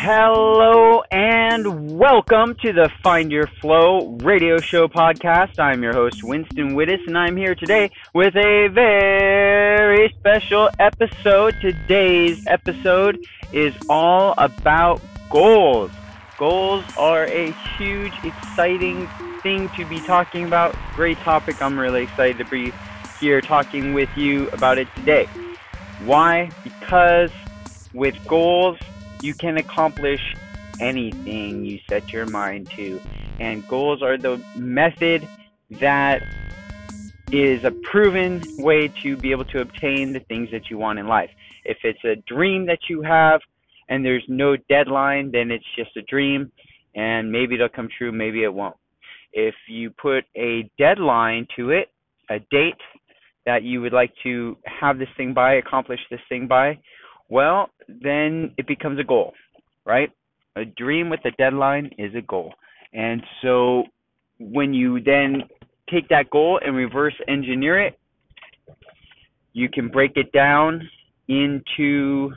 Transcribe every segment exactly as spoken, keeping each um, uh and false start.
Hello and welcome to the Find Your Flow radio show podcast. I'm your host, Winston Wittes, and I'm here today with a very special episode. Today's episode is all about goals. Goals are a huge, exciting thing to be talking about. Great topic. I'm really excited to be here talking with you about it today. Why? Because with goals, you can accomplish anything you set your mind to. And goals are the method that is a proven way to be able to obtain the things that you want in life. If it's a dream that you have and there's no deadline, then it's just a dream, and maybe it'll come true, maybe it won't. If you put a deadline to it, a date that you would like to have this thing by, accomplish this thing by, well, then it becomes a goal, right? A dream with a deadline is a goal. And so when you then take that goal and reverse engineer it, you can break it down into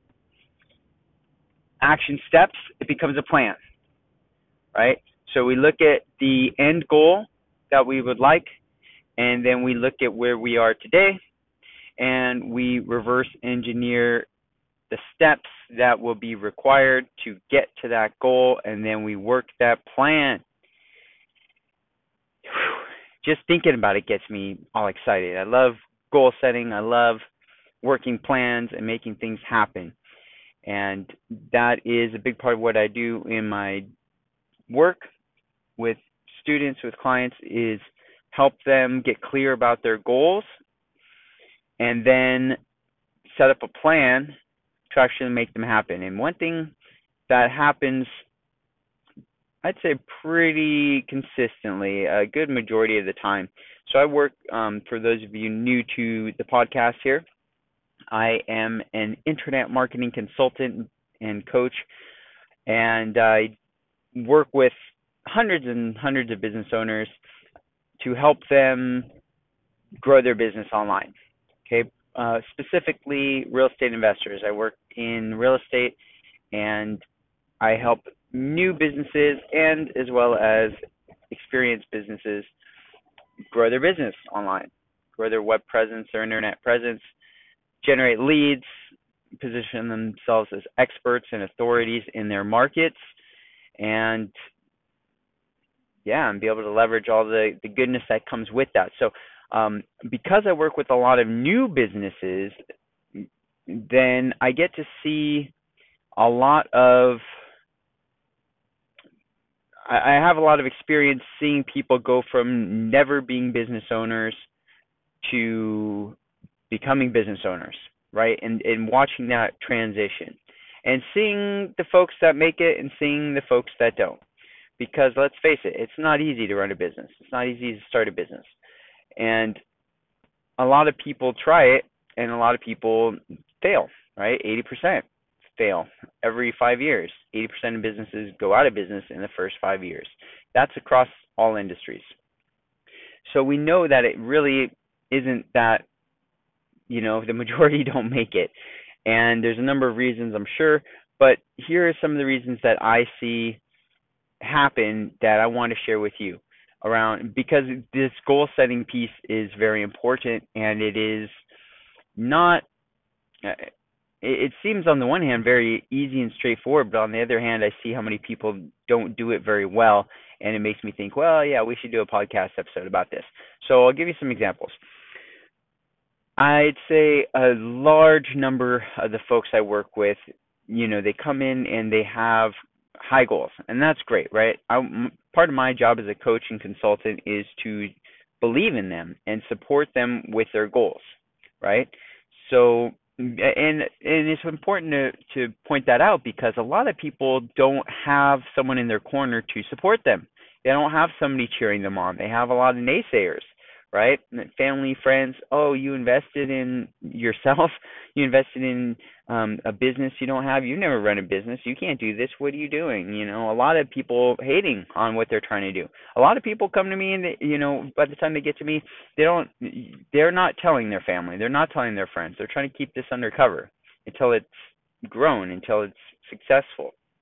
action steps. It becomes a plan, right? So we look at the end goal that we would like, and then we look at where we are today, and we reverse engineer the steps that will be required to get to that goal, and then we work that plan. Just thinking about it gets me all excited. I love goal setting. I love working plans and making things happen. And that is a big part of what I do in my work with students, with clients, is help them get clear about their goals and then set up a plan to actually make them happen. And one thing that happens, I'd say pretty consistently, a good majority of the time. So I work, um, for those of you new to the podcast here, I am an internet marketing consultant and coach, and I work with hundreds and hundreds of business owners to help them grow their business online. Okay. Uh, specifically real estate investors. I work in real estate, and I help new businesses and as well as experienced businesses grow their business online, grow their web presence, their internet presence, generate leads, position themselves as experts and authorities in their markets, and yeah, and be able to leverage all the, the goodness that comes with that. So Um, because I work with a lot of new businesses, then I get to see a lot of, I have a lot of experience seeing people go from never being business owners to becoming business owners, right? And, and watching that transition and seeing the folks that make it and seeing the folks that don't. Because let's face it, it's not easy to run a business. It's not easy to start a business. And a lot of people try it, and a lot of people fail, right? eighty percent fail every five years. eighty percent of businesses go out of business in the first five years. That's across all industries. So we know that it really isn't that, you know, the majority don't make it. And there's a number of reasons, I'm sure, but here are some of the reasons that I see happen that I want to share with you around, because this goal setting piece is very important, and it is not, it seems on the one hand very easy and straightforward, but on the other hand I see how many people don't do it very well, and it makes me think, well, yeah, we should do a podcast episode about this. So I'll give you some examples. I'd say a large number of the folks I work with, you know, they come in and they have high goals, and that's great, right? I, part of my job as a coach and consultant is to believe in them and support them with their goals, right? So, and and it's important to, to point that out, because a lot of people don't have someone in their corner to support them. They don't have somebody cheering them on. They have a lot of naysayers, right? Family, friends, oh, you invested in yourself, you invested in um, a business you don't have, you never run a business, you can't do this, what are you doing? You know, a lot of people hating on what they're trying to do. A lot of people come to me and, they, you know, by the time they get to me, they don't, they're not telling their family, they're not telling their friends, they're trying to keep this undercover until it's grown, until it's successful.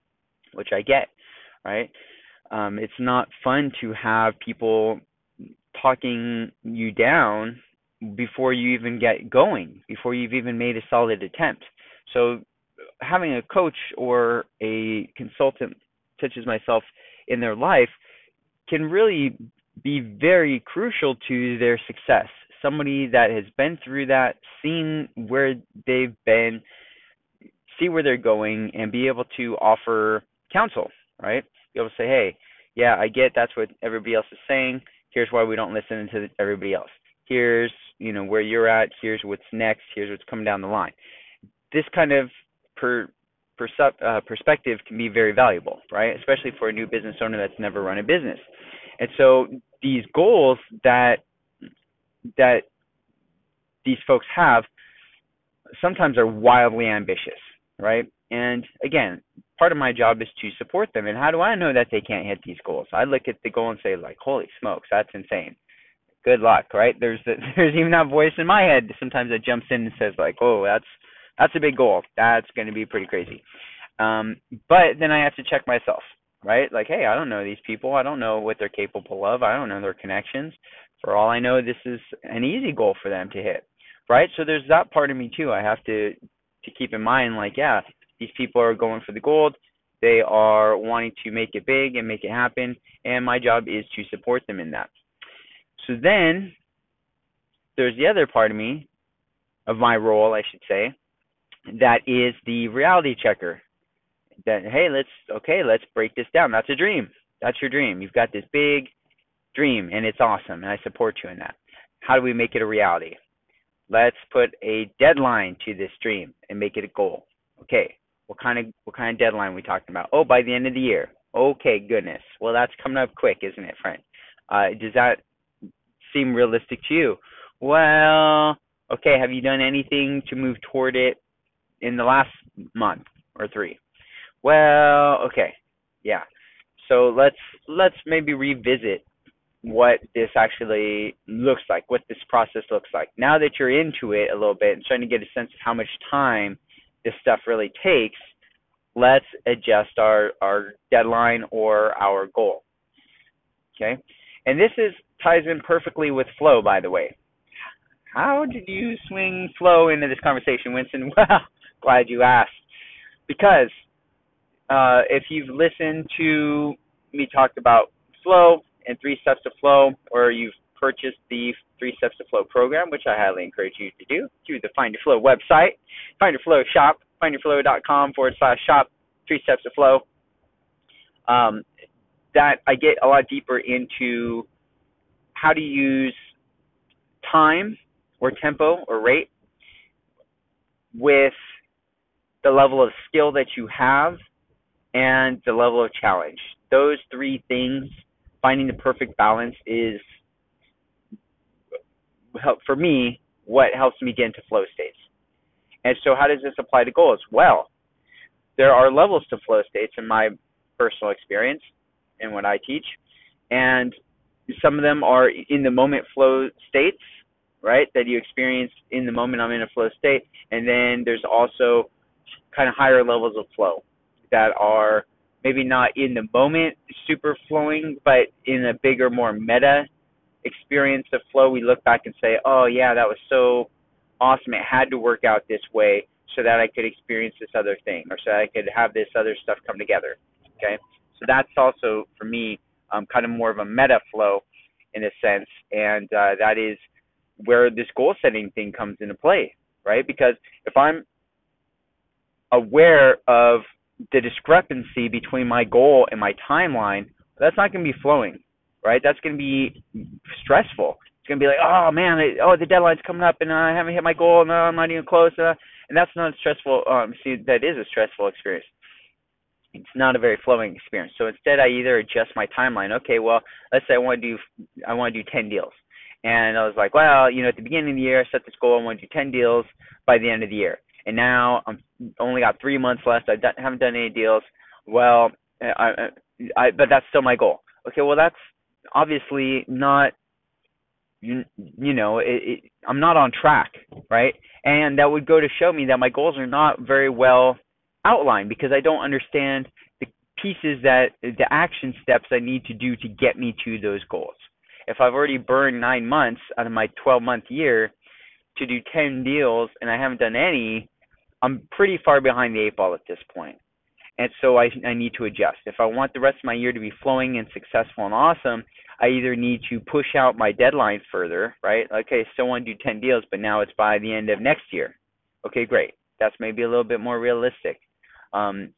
which I get, right? Um, it's not fun to have people talking you down before you even get going, before you've even made a solid attempt. So having a coach or a consultant such as myself in their life can really be very crucial to their success. Somebody that has been through that, seen where they've been, see where they're going, and be able to offer counsel, right? Be able to say, hey, yeah, I get that's what everybody else is saying. Here's why we don't listen to everybody else. Here's, you know, where you're at. Here's what's next. Here's what's coming down the line. This kind of per, percep- uh, perspective can be very valuable, right? Especially for a new business owner that's never run a business. And so these goals that that these folks have sometimes are wildly ambitious, right? And again, part of my job is to support them. And how do I know that they can't hit these goals? I look at the goal and say, like, holy smokes, that's insane. Good luck, right? There's the, there's even that voice in my head sometimes that jumps in and says, like, oh, that's that's a big goal. That's going to be pretty crazy. Um, but then I have to check myself, right? Like, hey, I don't know these people. I don't know what they're capable of. I don't know their connections. For all I know, this is an easy goal for them to hit, right? So there's that part of me too. I have to to keep in mind, like, yeah, these people are going for the gold. They are wanting to make it big and make it happen, and my job is to support them in that. So then there's the other part of me, of my role, I should say, that is the reality checker. That, hey, let's, okay, let's break this down. That's a dream. That's your dream. You've got this big dream, and it's awesome, and I support you in that. How do we make it a reality? Let's put a deadline to this dream and make it a goal. Okay, what kind of what kind of deadline are we talking about? Oh, by the end of the year. Okay, goodness. Well, that's coming up quick, isn't it, friend? Uh, does that seem realistic to you? Well, okay, have you done anything to move toward it in the last month or three? Well, okay, yeah. So let's let's maybe revisit what this actually looks like, what this process looks like. Now that you're into it a little bit and starting to get a sense of how much time this stuff really takes, let's adjust our, our deadline or our goal. Okay? And this is ties in perfectly with flow, by the way. How did you swing flow into this conversation, Winston? Well, glad you asked. Because uh, if you've listened to me talk about flow and three steps to flow, or you've purchased the three steps to flow program, which I highly encourage you to do through the Find Your Flow website, Find Your Flow shop, find your flow dot com forward slash shop, three steps to flow. Um, that I get a lot deeper into how to use time or tempo or rate with the level of skill that you have and the level of challenge. Those three things, finding the perfect balance, is, for me, what helps me get into flow states. And so how does this apply to goals? Well, there are levels to flow states in my personal experience and what I teach. And some of them are in the moment flow states, right, that you experience in the moment I'm in a flow state. And then there's also kind of higher levels of flow that are maybe not in the moment super flowing, but in a bigger, more meta experience of flow. We look back and say, oh yeah, that was so awesome. It had to work out this way so that I could experience this other thing, or so that I could have this other stuff come together. Okay, so that's also for me um, kind of more of a meta flow in a sense, and uh, that is where this goal setting thing comes into play, right? Because if I'm aware of the discrepancy between my goal and my timeline, that's not going to be flowing, right? That's going to be stressful. It's going to be like, oh man, it, oh the deadline's coming up and I haven't hit my goal, no, I'm not even close, uh, and that's not a stressful. Um, see, that is a stressful experience. It's not a very flowing experience. So instead, I either adjust my timeline. Okay, well, let's say I want to do, I want to do ten deals, and I was like, well, you know, at the beginning of the year, I set this goal. I want to do ten deals by the end of the year. And now I'm only got three months left. I haven't done any deals. Well, I, I, but that's still my goal. Okay, well, that's obviously not, you, you know, it, it, I'm not on track, right? And that would go to show me that my goals are not very well outlined because I don't understand the, pieces that the action steps I need to do to get me to those goals. If I've already burned nine months out of my twelve month year to do ten deals and I haven't done any, I'm pretty far behind the eight ball at this point. And so I, I need to adjust. If I want the rest of my year to be flowing and successful and awesome, I either need to push out my deadline further, right? Okay, still want to do ten deals, but now it's by the end of next year. Okay, great. That's maybe a little bit more realistic. Um,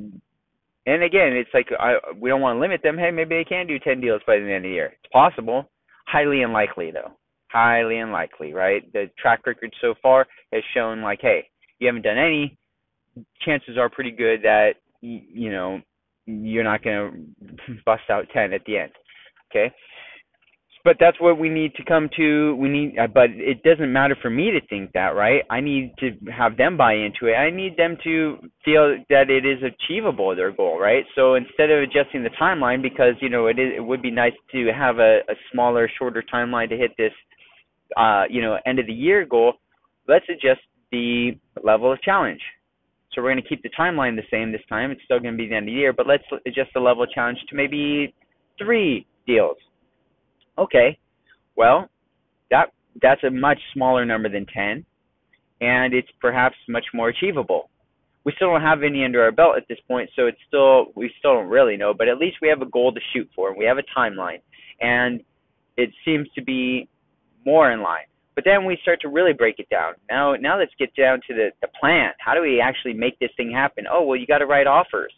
and again, it's like I, we don't want to limit them. Hey, maybe they can do ten deals by the end of the year. It's possible. Highly unlikely, though. Highly unlikely, right? The track record so far has shown like, hey, you haven't done any. Chances are pretty good that you know you're not going to bust out ten at the end. Okay, but that's what we need to come to. We need, but it doesn't matter for me to think that, right? I need to have them buy into it. I need them to feel that it is achievable, their goal, right? So instead of adjusting the timeline, because you know it is, it would be nice to have a, a smaller, shorter timeline to hit this, uh, you know, end of the year goal. Let's adjust the level of challenge. So we're going to keep the timeline the same this time. It's still going to be the end of the year, but let's adjust the level of challenge to maybe three deals. Okay, well, that that's a much smaller number than ten, and it's perhaps much more achievable. We still don't have any under our belt at this point, so it's still we still don't really know, but at least we have a goal to shoot for. We have a timeline, and it seems to be more in line. But then we start to really break it down. Now, now let's get down to the, the plan. How do we actually make this thing happen? Oh, well, you got to write offers.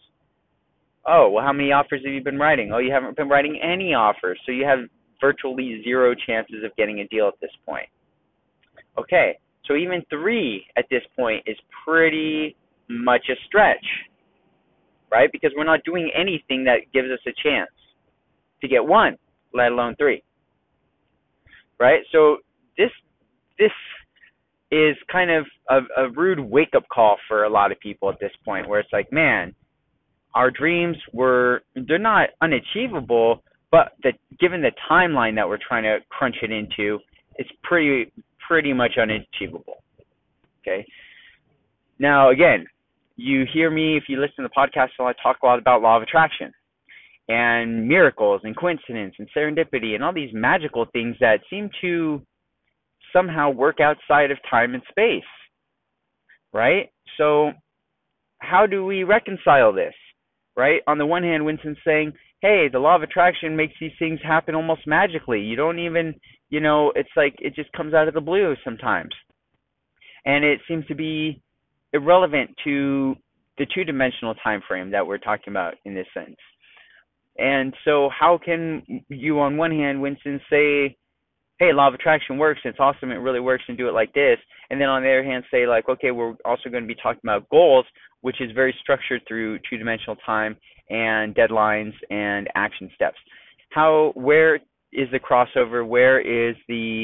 Oh, well, how many offers have you been writing? Oh, you haven't been writing any offers, so you have virtually zero chances of getting a deal at this point. Okay, so even three at this point is pretty much a stretch, right? Because we're not doing anything that gives us a chance to get one, let alone three, right? So this this is kind of a, a rude wake-up call for a lot of people at this point, where it's like, man, our dreams were, they're not unachievable, but the, given the timeline that we're trying to crunch it into, it's pretty pretty much unachievable. Okay. Now, again, you hear me, if you listen to the podcast, I talk a lot about law of attraction and miracles and coincidence and serendipity and all these magical things that seem to somehow work outside of time and space, right? So how do we reconcile this, right? On the one hand, Winston's saying, hey, the law of attraction makes these things happen almost magically. You don't even, you know, it's like it just comes out of the blue sometimes. And it seems to be irrelevant to the two-dimensional time frame that we're talking about in this sense. And so how can you, on one hand, Winston, say, hey, law of attraction works, it's awesome, it really works, and do it like this, and then on the other hand say, like, okay, we're also going to be talking about goals, which is very structured through two-dimensional time and deadlines and action steps. How, where is the crossover? Where is the,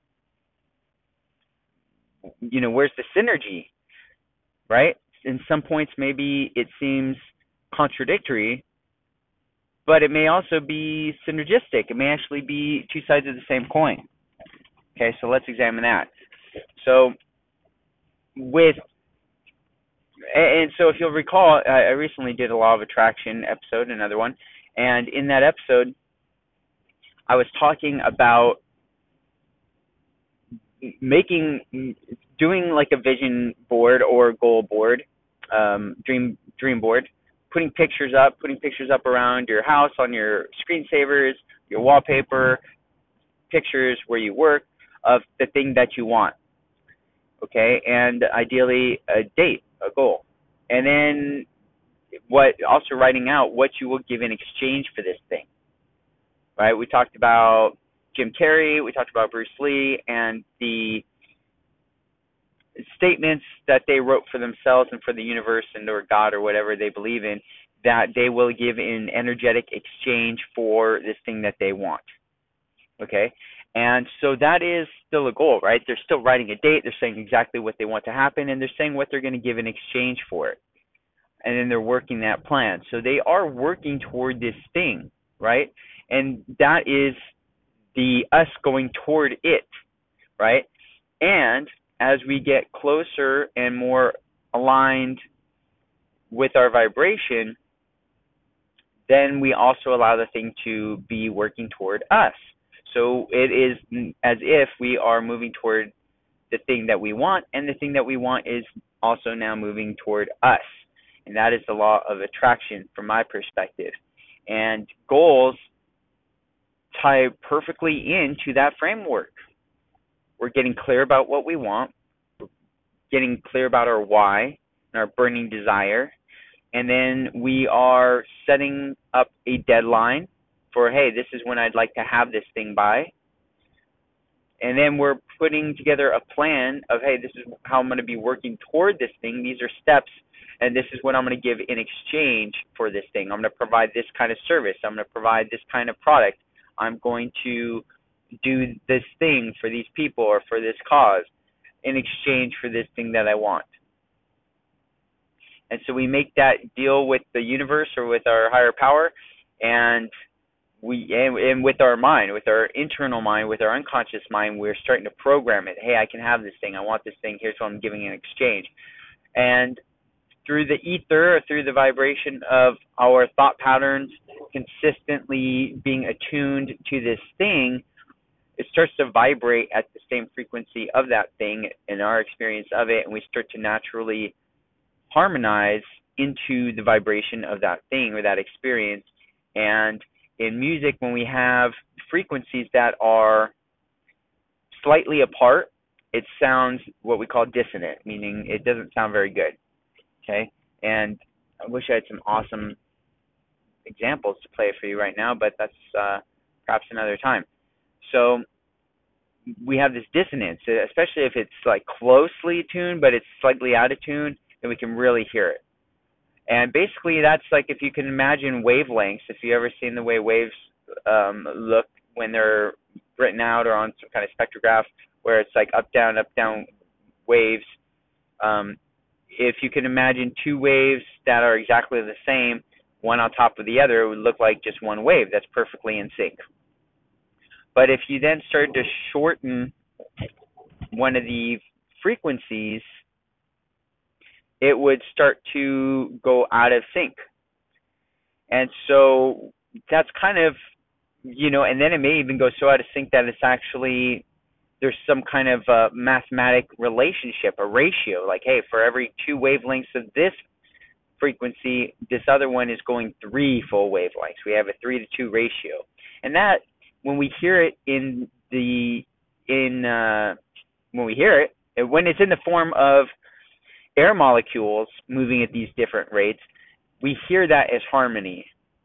you know, where's the synergy, right? In some points, maybe it seems contradictory, but it may also be synergistic. It may actually be two sides of the same coin. Okay, so let's examine that. So with, and so if you'll recall, I recently did a law of attraction episode, another one, and in that episode, I was talking about making, doing like a vision board or goal board, um, dream dream board, putting pictures up, putting pictures up around your house, on your screensavers, your wallpaper, pictures where you work of the thing that you want, okay, and ideally a date, a goal, and then what, also writing out what you will give in exchange for this thing, right? We talked about Jim Carrey, we talked about Bruce Lee, and the statements that they wrote for themselves and for the universe and or God or whatever they believe in, that they will give in energetic exchange for this thing that they want. Okay? And so that is still a goal, right? They're still writing a date, they're saying exactly what they want to happen, and they're saying what they're going to give in exchange for it. And then they're working that plan. So they are working toward this thing, right? And that is the us going toward it, right? And as we get closer and more aligned with our vibration, then we also allow the thing to be working toward us. So it is as if we are moving toward the thing that we want, and the thing that we want is also now moving toward us. And that is the law of attraction from my perspective. And goals tie perfectly into that framework. We're getting clear about what we want, getting clear about our why and our burning desire, and then we are setting up a deadline for, hey, this is when I'd like to have this thing by. And then we're putting together a plan of, hey, this is how I'm going to be working toward this thing. These are steps, and this is what I'm going to give in exchange for this thing. I'm going to provide this kind of service. I'm going to provide this kind of product. I'm going to do this thing for these people or for this cause in exchange for this thing that I want. And so we make that deal with the universe or with our higher power, and we and, and with our mind, with our internal mind, with our unconscious mind, we're starting to program it. Hey, I can have this thing. I want this thing. Here's what I'm giving in exchange. And through the ether, or through the vibration of our thought patterns, consistently being attuned to this thing, it starts to vibrate at the same frequency of that thing in our experience of it, and we start to naturally harmonize into the vibration of that thing or that experience. And in music, when we have frequencies that are slightly apart, it sounds what we call dissonant, meaning it doesn't sound very good. Okay? And I wish I had some awesome examples to play for you right now, but that's uh, perhaps another time. So we have this dissonance, especially if it's like closely tuned, but it's slightly out of tune, then we can really hear it. And basically that's like, if you can imagine wavelengths, if you've ever seen the way waves um, look when they're written out or on some kind of spectrograph, where it's like up, down, up, down waves. Um, if you can imagine two waves that are exactly the same, one on top of the other, it would look like just one wave that's perfectly in sync. But if you then start to shorten one of the frequencies, it would start to go out of sync. And so that's kind of, you know, and then it may even go so out of sync that it's actually, there's some kind of uh, mathematic relationship, a ratio, like, hey, for every two wavelengths of this frequency, this other one is going three full wavelengths. We have a three to two ratio. And that, when we hear it in the, in, uh, when we hear it, when it's in the form of air molecules moving at these different rates, we hear that as harmony.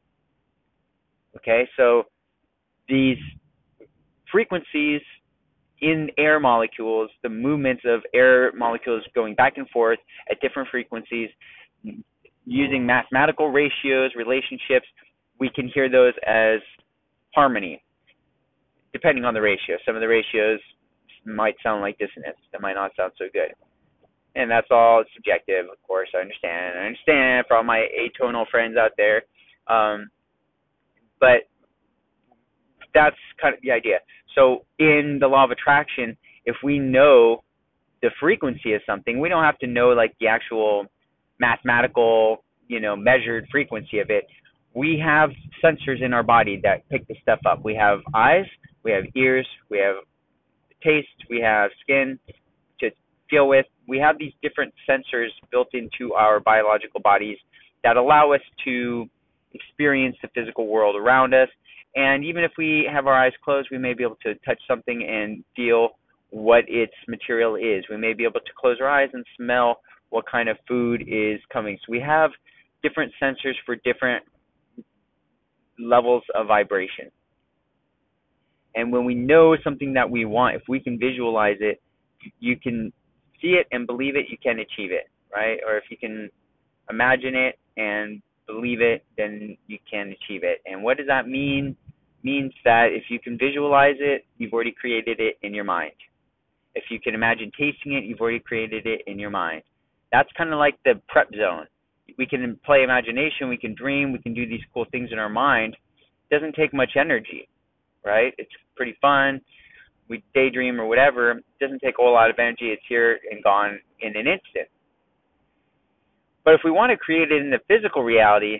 Okay, so these frequencies in air molecules, the movements of air molecules going back and forth at different frequencies, using mathematical ratios, relationships, we can hear those as harmony, depending on the ratio. Some of the ratios might sound like dissonance. That might not sound so good. And that's all subjective, of course. I understand. I understand for all my atonal friends out there. Um, but that's kind of the idea. So in the law of attraction, if we know the frequency of something, we don't have to know like the actual mathematical, you know, measured frequency of it. We have sensors in our body that pick the stuff up. We have eyes, we have ears, we have taste, we have skin to feel with. We have these different sensors built into our biological bodies that allow us to experience the physical world around us. And even if we have our eyes closed, we may be able to touch something and feel what its material is. We may be able to close our eyes and smell what kind of food is coming. So we have different sensors for different levels of vibration. And when we know something that we want, if we can visualize it, you can see it and believe it, you can achieve it, right? Or if you can imagine it and believe it, then you can achieve it. And what does that mean? It means that if you can visualize it, you've already created it in your mind. If you can imagine tasting it, you've already created it in your mind. That's kind of like the prep zone. We can play imagination, we can dream, we can do these cool things in our mind. It doesn't take much energy, right? It's pretty fun. We daydream or whatever. It doesn't take a whole lot of energy. It's here and gone in an instant. But if we want to create it in the physical reality, it's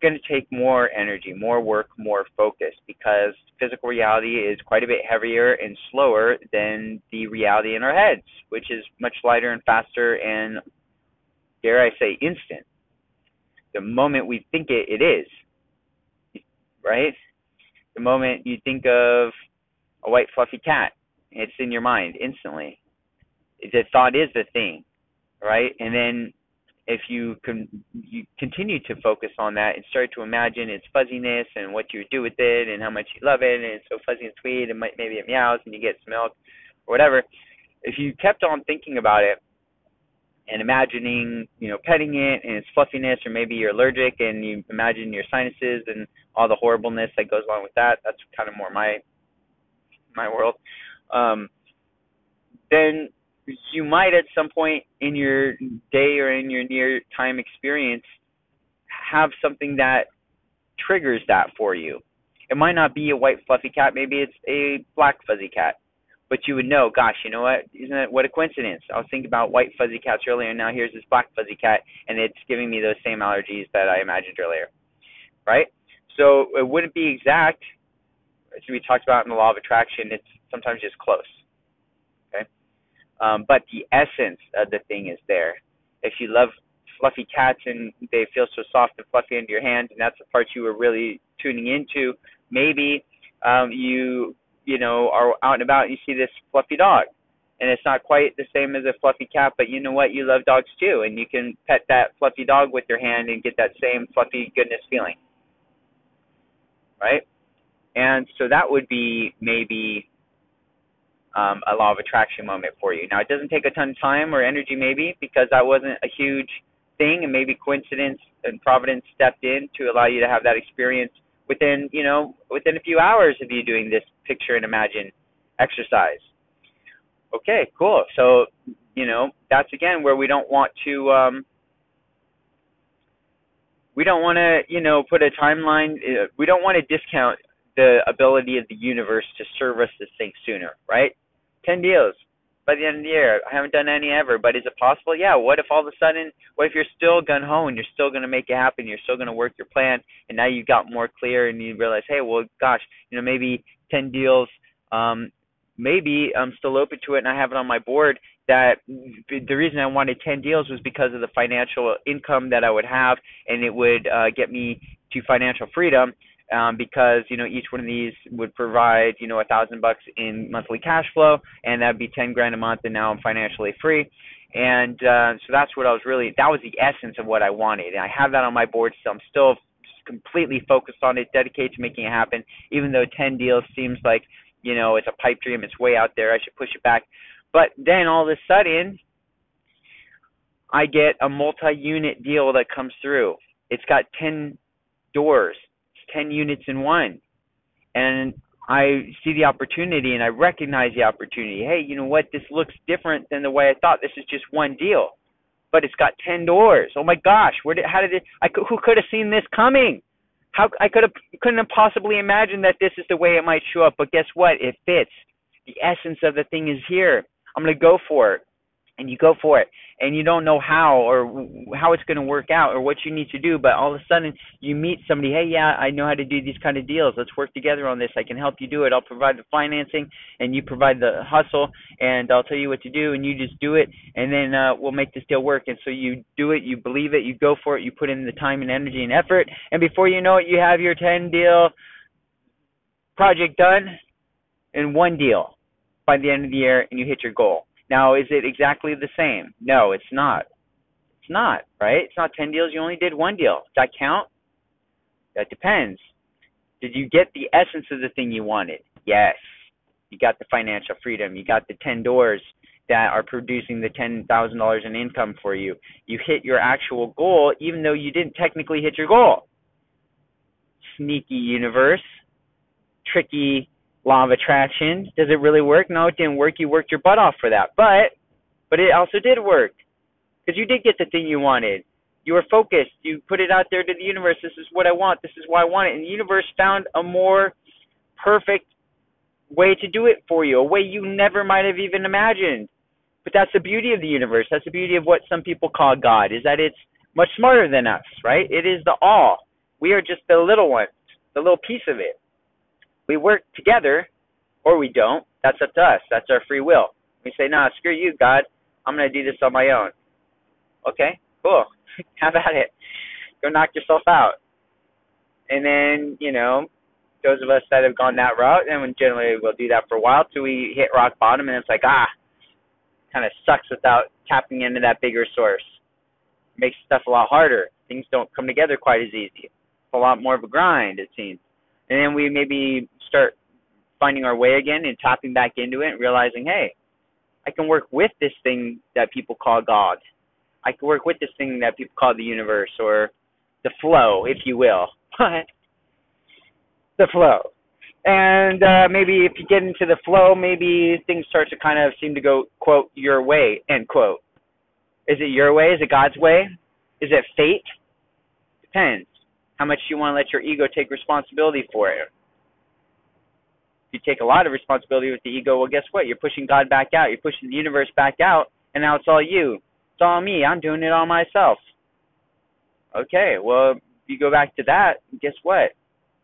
going to take more energy, more work, more focus, because physical reality is quite a bit heavier and slower than the reality in our heads, which is much lighter and faster and, dare I say, instant. The moment we think it, it is, right? The moment you think of a white fluffy cat, it's in your mind instantly. The thought is the thing, right? And then if you can you continue to focus on that and start to imagine its fuzziness and what you do with it and how much you love it, and it's so fuzzy and sweet, and might, maybe it meows and you get some milk or whatever. If you kept on thinking about it and imagining, you know, petting it and its fluffiness, or maybe you're allergic and you imagine your sinuses and all the horribleness that goes along with that, that's kind of more my my world, um, then you might at some point in your day or in your near time experience have something that triggers that for you. It might not be a white fluffy cat, maybe it's a black fuzzy cat, but you would know, gosh, you know what, isn't it, what a coincidence. I was thinking about white fuzzy cats earlier, and now here's this black fuzzy cat, and it's giving me those same allergies that I imagined earlier, right? So it wouldn't be exact, as we talked about in the law of attraction. It's sometimes just close. Um, but the essence of the thing is there. If you love fluffy cats and they feel so soft and fluffy under your hands, and that's the part you were really tuning into, maybe um, you you know are out and about and you see this fluffy dog, and it's not quite the same as a fluffy cat, but you know what? You love dogs too, and you can pet that fluffy dog with your hand and get that same fluffy goodness feeling, right? And so that would be maybe Um, a law of attraction moment for you. Now, it doesn't take a ton of time or energy, maybe, because that wasn't a huge thing, and maybe coincidence and providence stepped in to allow you to have that experience within, you know, within a few hours of you doing this picture and imagine exercise. Okay, cool. So, you know, that's again where we don't want to, um, we don't want to, you know, put a timeline. Uh, we don't want to discount the ability of the universe to serve us this thing sooner, right? ten deals by the end of the year. I haven't done any ever, but is it possible? Yeah. What if all of a sudden, what if you're still gung-ho and you're still going to make it happen, you're still going to work your plan, and now you got more clear and you realize, hey, well, gosh, you know, maybe ten deals, um, maybe I'm still open to it and I have it on my board, that the reason I wanted ten deals was because of the financial income that I would have, and it would uh, get me to financial freedom. Um, because, you know, each one of these would provide, you know, a thousand bucks in monthly cash flow, and that'd be ten grand a month, and now I'm financially free. And uh, so that's what I was really, that was the essence of what I wanted. And I have that on my board, so I'm still completely focused on it, dedicated to making it happen, even though ten deals seems like, you know, it's a pipe dream, it's way out there, I should push it back. But then all of a sudden, I get a multi-unit deal that comes through. It's got ten doors. ten units in one, and I see the opportunity and I recognize the opportunity. Hey, you know what? This looks different than the way I thought. This is just one deal, but it's got ten doors. Oh my gosh! Where did? How did it? I could, who could have seen this coming? How I could have couldn't have possibly imagined that this is the way it might show up. But guess what? It fits. The essence of the thing is here. I'm gonna go for it. And you go for it, and you don't know how or how it's going to work out or what you need to do, but all of a sudden you meet somebody, hey, yeah, I know how to do these kind of deals. Let's work together on this. I can help you do it. I'll provide the financing, and you provide the hustle, and I'll tell you what to do, and you just do it, and then uh, we'll make this deal work. And so you do it, you believe it, you go for it, you put in the time and energy and effort, and before you know it, you have your ten-deal project done in one deal by the end of the year, and you hit your goal. Now, is it exactly the same? No, it's not. It's not, right? It's not ten deals. You only did one deal. Does that count? That depends. Did you get the essence of the thing you wanted? Yes. You got the financial freedom. You got the ten doors that are producing the ten thousand dollars in income for you. You hit your actual goal, even though you didn't technically hit your goal. Sneaky universe. Tricky law of attraction. Does it really work? No, it didn't work. You worked your butt off for that. But but it also did work, because you did get the thing you wanted. You were focused. You put it out there to the universe. This is what I want. This is why I want it. And the universe found a more perfect way to do it for you, a way you never might have even imagined. But that's the beauty of the universe. That's the beauty of what some people call God, is that it's much smarter than us, right? It is the all. We are just the little one, the little piece of it. We work together, or we don't. That's up to us. That's our free will. We say, nah, screw you, God. I'm going to do this on my own. Okay, cool. Have at it. Go knock yourself out. And then, you know, those of us that have gone that route, and generally we'll do that for a while till we hit rock bottom, and it's like, ah, kind of sucks without tapping into that bigger source. It makes stuff a lot harder. Things don't come together quite as easy. It's a lot more of a grind, it seems. And then we maybe start finding our way again and tapping back into it and realizing, hey, I can work with this thing that people call God. I can work with this thing that people call the universe, or the flow, if you will. The flow. And uh, maybe if you get into the flow, maybe things start to kind of seem to go, quote, your way, end quote. Is it your way? Is it God's way? Is it fate? Depends. How much you want to let your ego take responsibility for it. If you take a lot of responsibility with the ego, well, guess what? You're pushing God back out. You're pushing the universe back out, and now it's all you. It's all me. I'm doing it all myself. Okay, well, if you go back to that, guess what?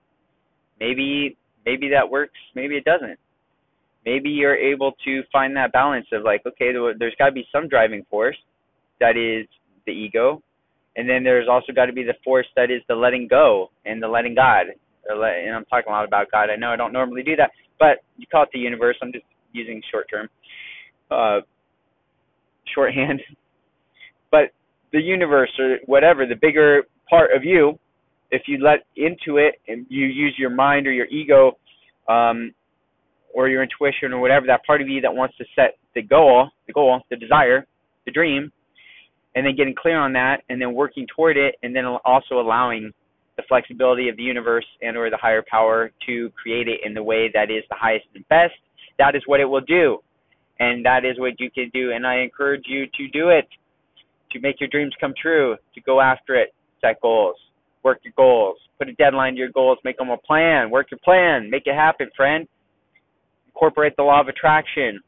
Maybe maybe that works. Maybe it doesn't. Maybe you're able to find that balance of like, okay, there's got to be some driving force that is the ego, and then there's also got to be the force that is the letting go and the letting God. And I'm talking a lot about God. I know I don't normally do that, but you call it the universe. I'm just using short term, uh, shorthand. But the universe or whatever, the bigger part of you, if you let into it and you use your mind or your ego um, or your intuition or whatever, that part of you that wants to set the goal, the goal, the desire, the dream, and then getting clear on that and then working toward it, and then also allowing the flexibility of the universe and or the higher power to create it in the way that is the highest and best, that is what it will do. And that is what you can do. And I encourage you to do it, to make your dreams come true, to go after it, set goals. Work your goals. Put a deadline to your goals. Make them a plan. Work your plan. Make it happen, friend. Incorporate the law of attraction.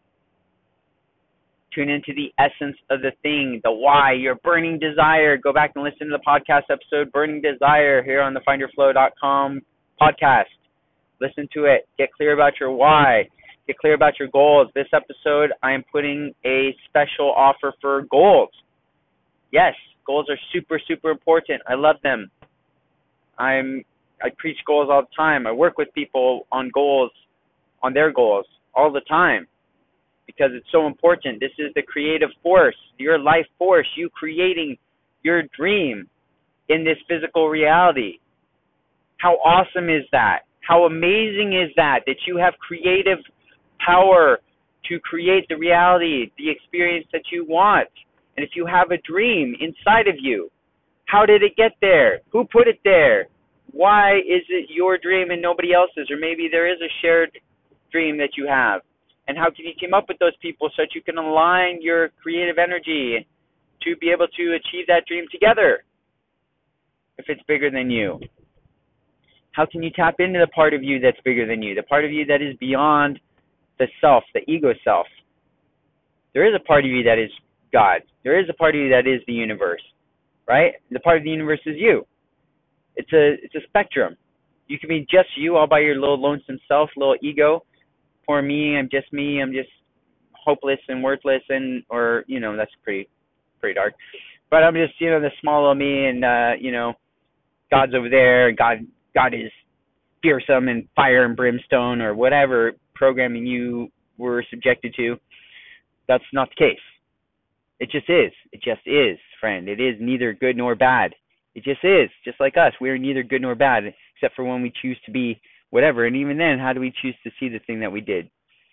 Tune into the essence of the thing, the why, your burning desire. Go back and listen to the podcast episode, Burning Desire, here on the find your flow dot com podcast. Listen to it. Get clear about your why. Get clear about your goals. This episode, I am putting a special offer for goals. Yes, goals are super, super important. I love them. I'm I preach goals all the time. I work with people on goals, on their goals all the time because it's so important. This is the creative force, your life force, you creating your dream in this physical reality. How awesome is that? How amazing is that, that you have creative power to create the reality, the experience that you want. And if you have a dream inside of you, how did it get there? Who put it there? Why is it your dream and nobody else's? Or maybe there is a shared dream that you have. And how can you team up with those people so that you can align your creative energy to be able to achieve that dream together if it's bigger than you? How can you tap into the part of you that's bigger than you, the part of you that is beyond the self, the ego self? There is a part of you that is God. There is a part of you that is the universe, right? The part of the universe is you. It's a it's a spectrum. You can be just you all by your little lonesome self, little ego. Poor me, I'm just me, I'm just hopeless and worthless, and or you know, that's pretty pretty dark. But I'm just, you know, the small little me, and uh, you know, God's over there, God God is fearsome and fire and brimstone or whatever programming you were subjected to. That's not the case. It just is. It just is, friend. It is neither good nor bad. It just is. Just like us. We are neither good nor bad, except for when we choose to be whatever. And even then, how do we choose to see the thing that we did?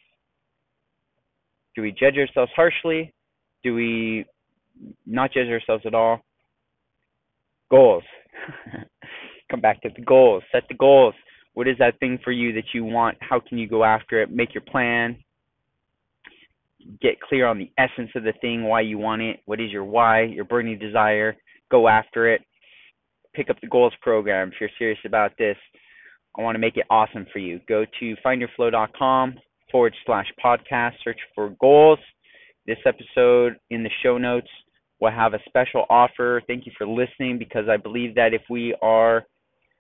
Do we judge ourselves harshly? Do we not judge ourselves at all? Goals. Come back to the goals. Set the goals. What is that thing for you that you want? How can you go after it? Make your plan. Get clear on the essence of the thing, why you want it. What is your why, your burning desire? Go after it. Pick up the goals program if you're serious about this. I want to make it awesome for you. Go to find your flow dot com forward slash podcast. Search for goals. This episode in the show notes will have a special offer. Thank you for listening, because I believe that if we are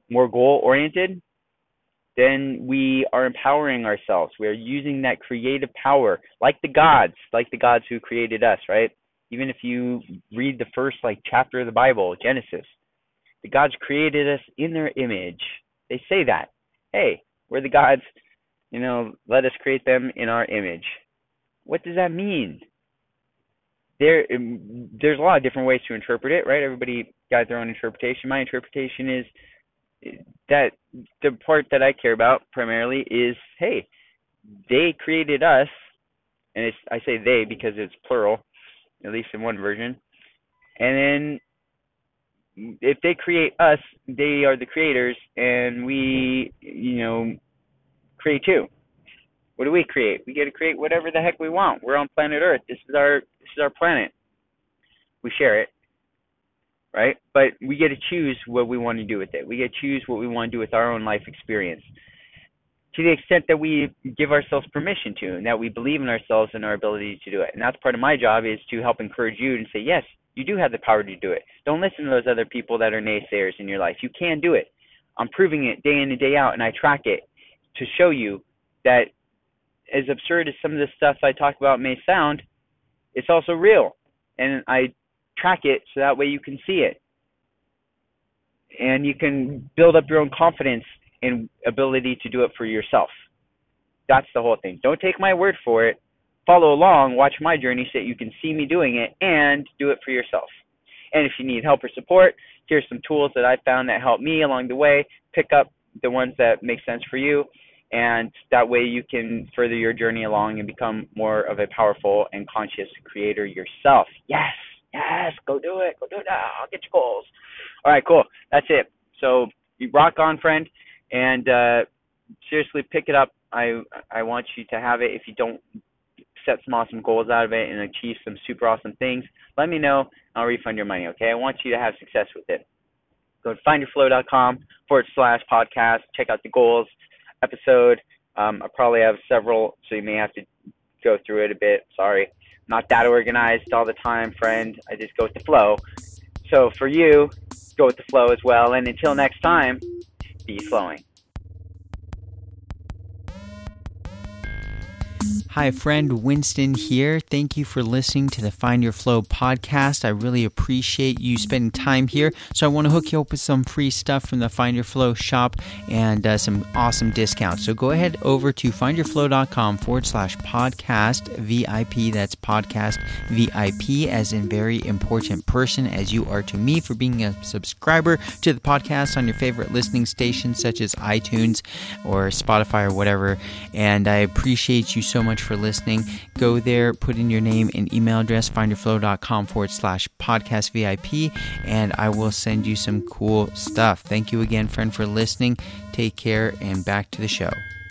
more goal-oriented, then we are empowering ourselves. We are using that creative power, like the gods, like the gods who created us, right? Even if you read the first like chapter of the Bible, Genesis, the gods created us in their image. They say that, hey, we're the gods, you know, let us create them in our image. What does that mean? There, there's a lot of different ways to interpret it, right? Everybody got their own interpretation. My interpretation is that the part that I care about primarily is, hey, they created us, and it's, I say they because it's plural, at least in one version. And then if they create us, they are the creators, and we, you know, create too. What do we create? We get to create whatever the heck we want. We're on planet Earth. This is our this is our planet. We share it, right? But we get to choose what we want to do with it. We get to choose what we want to do with our own life experience. To the extent that we give ourselves permission to, and that we believe in ourselves and our ability to do it. And that's part of my job, is to help encourage you and say, yes, you do have the power to do it. Don't listen to those other people that are naysayers in your life. You can do it. I'm proving it day in and day out, and I track it to show you that as absurd as some of the stuff I talk about may sound, it's also real. And I track it so that way you can see it. And you can build up your own confidence and ability to do it for yourself. That's the whole thing. Don't take my word for it. Follow along, watch my journey so that you can see me doing it and do it for yourself. And if you need help or support, here's some tools that I found that help me along the way. Pick up the ones that make sense for you, and that way you can further your journey along and become more of a powerful and conscious creator yourself. Yes, yes, go do it. Go do it now. I'll get your goals. All right, cool. That's it. So you rock on, friend, and uh, seriously, pick it up. I I want you to have it. If you don't set some awesome goals out of it and achieve some super awesome things, let me know. I'll refund your money, okay? I want you to have success with it. Go to findyourflow.com forward slash podcast. Check out the goals episode. Um, I probably have several, so you may have to go through it a bit. Sorry. Not that organized all the time, friend. I just go with the flow. So for you, go with the flow as well. And until next time, be flowing. Hi, friend. Winston here. Thank you for listening to the Find Your Flow podcast. I really appreciate you spending time here. So I want to hook you up with some free stuff from the Find Your Flow shop and uh, some awesome discounts. So go ahead over to findyourflow.com forward slash podcast V I P. That's podcast V I P, as in very important person, as you are to me, for being a subscriber to the podcast on your favorite listening stations such as iTunes or Spotify or whatever. And I appreciate you so much for listening. Go there, put in your name and email address, findyourflow.com forward slash podcast VIP, and I will send you some cool stuff. Thank you again, friend, for listening. Take care, and back to the show.